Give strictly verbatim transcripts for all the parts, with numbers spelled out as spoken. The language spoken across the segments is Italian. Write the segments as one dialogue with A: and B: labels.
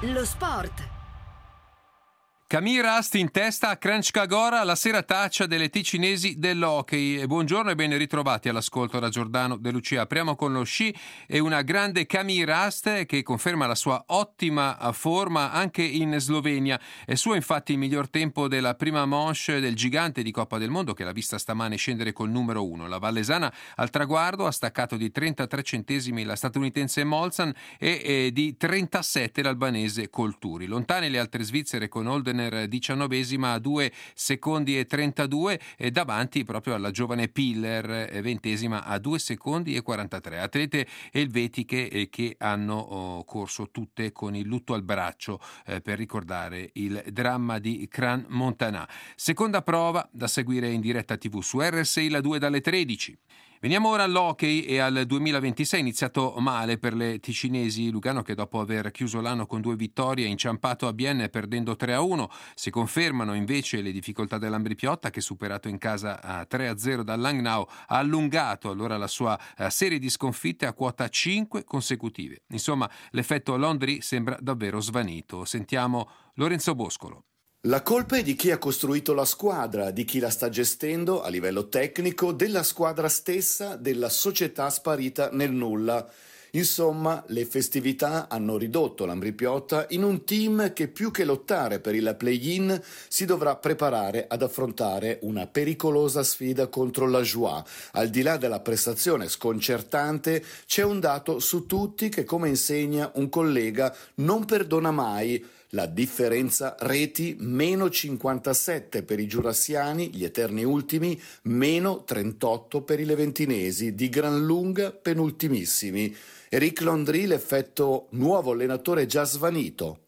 A: Lo sport.
B: Camille Rast in testa a Kranjčka la serataccia delle ticinesi dell'hockey. Buongiorno e ben ritrovati all'ascolto da Giordano De Lucia. Apriamo con lo sci e una grande Camille Rast che conferma la sua ottima forma anche in Slovenia. È suo infatti il miglior tempo della prima manche del gigante di Coppa del Mondo che l'ha vista stamane scendere col numero uno. La vallesana al traguardo ha staccato di trentatré centesimi la statunitense Molzan e, e di trentasette l'albanese Colturi. Lontane le altre svizzere con Holden diciannovesima a due secondi e trentadue e davanti proprio alla giovane Piller ventesima a due secondi e quarantatré. Atlete elvetiche eh, che hanno oh, corso tutte con il lutto al braccio eh, per ricordare il dramma di Crans Montana. Seconda prova da seguire in diretta tivù su R S I la due dalle tredici. Veniamo ora all'hockey e al duemilaventisei, iniziato male per le ticinesi. Lugano, che dopo aver chiuso l'anno con due vittorie è inciampato a Bienne perdendo tre a uno. Si confermano invece le difficoltà dell'Ambrì-Piotta che, superato in casa a tre a zero dal Langnau, ha allungato allora la sua uh, serie di sconfitte a quota cinque consecutive. Insomma, l'effetto Landry sembra davvero svanito. Sentiamo Lorenzo Boscolo.
C: La colpa è di chi ha costruito la squadra, di chi la sta gestendo a livello tecnico, della squadra stessa, della società sparita nel nulla. Insomma, le festività hanno ridotto l'Ambrì-Piotta in un team che, più che lottare per il play-in, si dovrà preparare ad affrontare una pericolosa sfida contro la Joie. Al di là della prestazione sconcertante, c'è un dato su tutti che, come insegna un collega, non perdona mai: la differenza reti, meno cinquantasette per i giurassiani, gli eterni ultimi, meno trentotto per i leventinesi, di gran lunga penultimissimi. Eric Landry, l'effetto nuovo allenatore già svanito.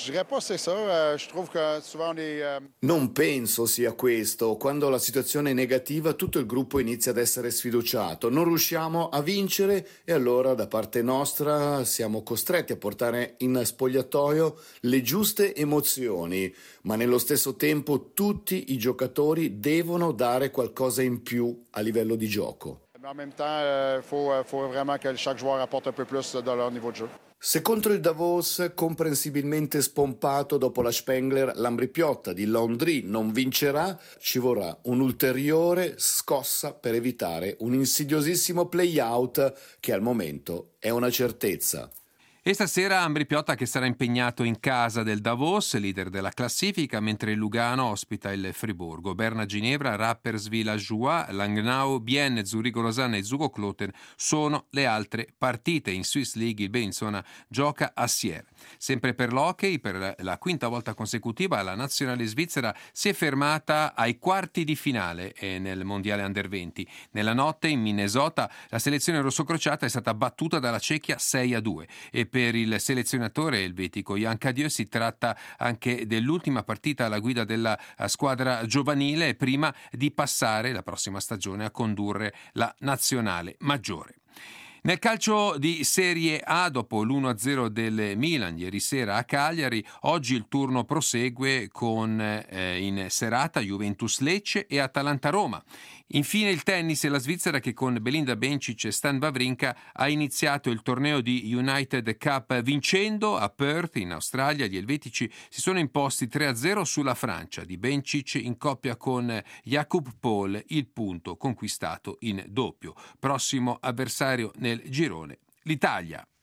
C: Non penso sia questo. Quando la situazione è negativa, tutto il gruppo inizia ad essere sfiduciato. Non riusciamo a vincere e allora da parte nostra siamo costretti a portare in spogliatoio le giuste emozioni, ma nello stesso tempo tutti i giocatori devono dare qualcosa in più a livello di gioco.
D: En même temps, il faut, faut vraiment que chaque joueur apporte un peu plus de leur niveau de jeu.
C: Se contro il Davos, comprensibilmente spompato dopo la Spengler, l'Ambrì-Piotta di Landry non vincerà, ci vorrà un'ulteriore scossa per evitare un insidiosissimo play-out che al momento è una certezza.
B: E stasera Ambrì-Piotta che sarà impegnato in casa del Davos, leader della classifica, mentre il Lugano ospita il Friburgo. Berna Ginevra, Rapperswil Joie, Langnau, Bienne, Zurigo Losanna e Zugo Kloten sono le altre partite. In Swiss League il Bellinzona gioca a Sierre. Sempre per l'hockey, per la quinta volta consecutiva la nazionale svizzera si è fermata ai quarti di finale nel mondiale under venti. Nella notte in Minnesota la selezione rossocrociata è stata battuta dalla Cechia sei a due e per il selezionatore elvetico Jan Cadieux si tratta anche dell'ultima partita alla guida della squadra giovanile prima di passare la prossima stagione a condurre la nazionale maggiore. Nel calcio di Serie A, dopo l'uno a zero del Milan ieri sera a Cagliari, oggi il turno prosegue con eh, in serata Juventus Lecce e Atalanta Roma. Infine il tennis e la Svizzera che con Belinda Bencic e Stan Wawrinka ha iniziato il torneo di United Cup vincendo a Perth in Australia. Gli elvetici si sono imposti tre a zero sulla Francia di Bencic in coppia con Jakob Paul, il punto conquistato in doppio. Prossimo avversario nel girone, l'Italia.